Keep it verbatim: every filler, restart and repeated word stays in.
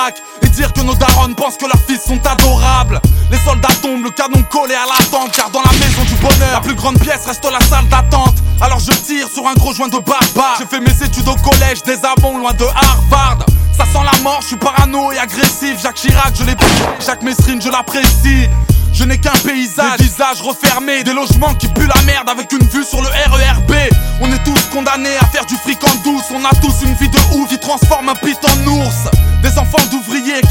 Irak et dire que nos darons pensent que leurs fils sont adorables. Les soldats tombent, le canon collé à la tente, car dans la maison du bonheur, la plus grande pièce reste la salle d'attente. Alors je tire sur un gros joint de barbare. J'ai fait mes études au collège des Amons, loin de Harvard. Ça sent la mort, je suis parano et agressif. Jacques Chirac, je l'ai pris, Jacques Messrine, je l'apprécie. Je n'ai qu'un paysage, des visages refermés, des logements qui puent la merde avec une vue sur le R E R B. On est tous condamnés à faire du fric en douce. On a tous une vie de ouf qui transforme un pit en ours. Des enfants d'ouvriers